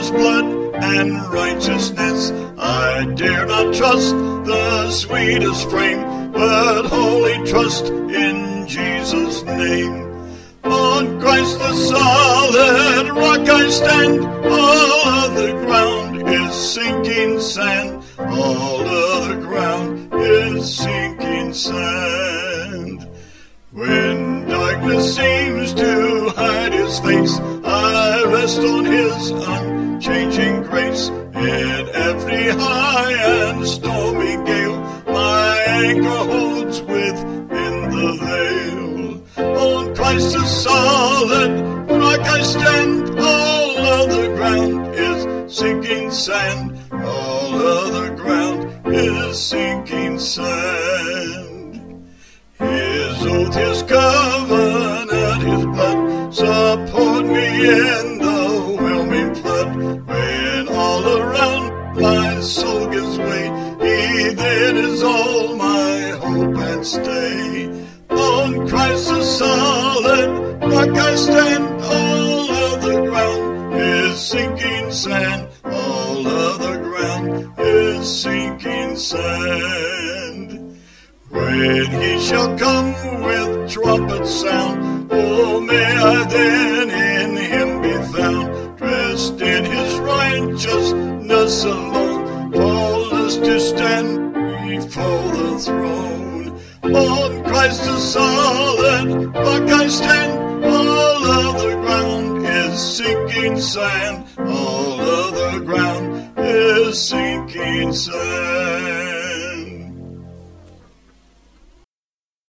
his blood and righteousness. I dare not trust the sweetest frame, but wholly trust in Jesus' name. On Christ the solid rock I stand, all other ground is sinking sand. All other ground is sinking sand. When darkness seems to hide his face, I rest on his unchanging grace. In every high and stormy gale, my anchor holds within the veil. On Christ the solid rock I stand, all other ground is sinking sand. All other ground is sinking sand. His oath, his covenant, his blood support me in the whelming flood. When all around my soul gives way, he then is all my hope and stay. On Christ the solid rock I stand, all other ground is sinking sand. All other ground is sinking sand. When he shall come with trumpet sound, oh, may I then in him be found, dressed in his righteousness alone, faultless to stand before the throne. On Christ the solid rock I stand, all other ground is sinking sand. All other ground is sinking sand.